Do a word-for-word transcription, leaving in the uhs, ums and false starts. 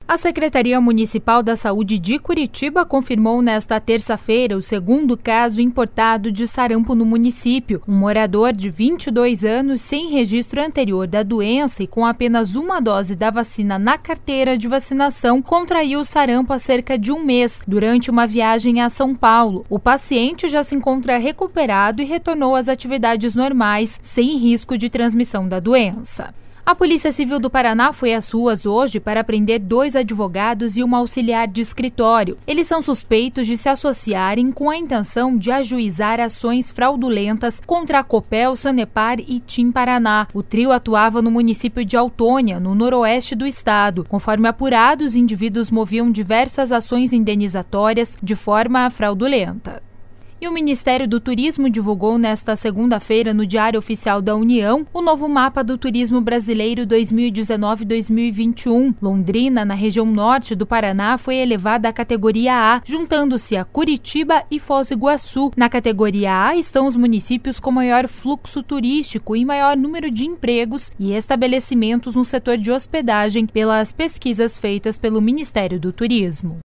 A Secretaria Municipal da Saúde de Curitiba confirmou nesta terça-feira o segundo caso importado de sarampo no município. Um morador de vinte e dois anos sem registro anterior da doença e com apenas uma dose da vacina na carteira de vacinação contraiu o sarampo há cerca de um mês, durante uma viagem a São Paulo. O paciente já se encontra recuperado e retornou às atividades normais, sem risco de transmissão da doença. A Polícia Civil do Paraná foi às ruas hoje para prender dois advogados e uma auxiliar de escritório. Eles são suspeitos de se associarem com a intenção de ajuizar ações fraudulentas contra a Copel, Sanepar e TIM Paraná. O trio atuava no município de Autônia, no noroeste do estado. Conforme apurado, os indivíduos moviam diversas ações indenizatórias de forma fraudulenta. E o Ministério do Turismo divulgou nesta segunda-feira no Diário Oficial da União o novo mapa do turismo brasileiro dois mil e dezenove a dois mil e vinte e um. Londrina, na região norte do Paraná, foi elevada à categoria A, juntando-se a Curitiba e Foz do Iguaçu. Na categoria A estão os municípios com maior fluxo turístico e maior número de empregos e estabelecimentos no setor de hospedagem, pelas pesquisas feitas pelo Ministério do Turismo.